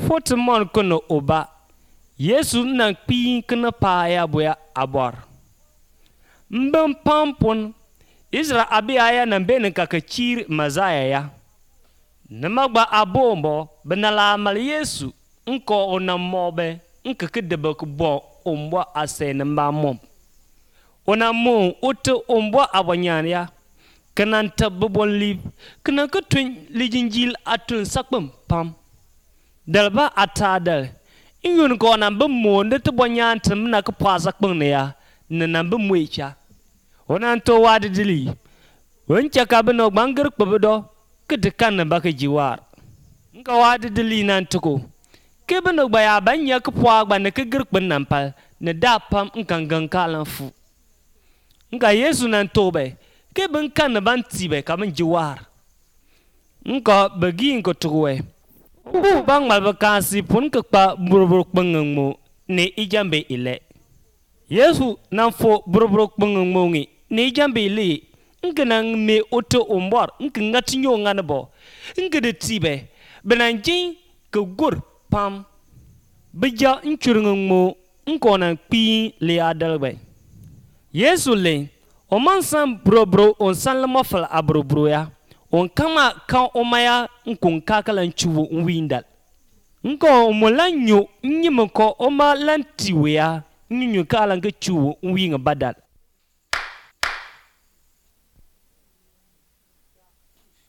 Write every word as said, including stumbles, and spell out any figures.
fotemon kono oba Yesu na pi kana pa ya boya abor mbam pampon Isra abi aya na bene kakachir mazaya ya namagba abombo benala mal Yesu nko onamobe nka kedebe ko bo ombo ase na mbamom onamo oto ombo abanyan ya kanan tabon lib kanan ko twin lijinjil atun sakpam pam dalba atadal ingun ko nan bamo ndet bonyan tam na ko pasa kpang ne ya nan bamwecha onan to wadi dili woncha ka beno bangar kpodo kede kan ba ka jiwar nka wadi dili nan tuko ke beno ba ya banya ko pwa gba ne ke gir kpin nan pal ne da pam nkan gan kalan fu nka Yesu nan tobe ke ben kan ban tibe ka ban jiwar nka bagi nko tuwe bu bang mal bakasi pun ka pa burbur kpangmo ne ijambe ile Yesu nan fo burbur kpangmo ngi ne jambe ile nganang me oto ombor ngati nyo nganabo ngade tibe benanjin ka gur pam bija nchurngmo nkona pi le adalbe Yesu le o man san brobro on san la mafal abrobro ya on kama kan o maya nkun kakalan chuwo windal nko molanyo nyimko o ma lantiwe ya nyu kalan ka chuwo winga badal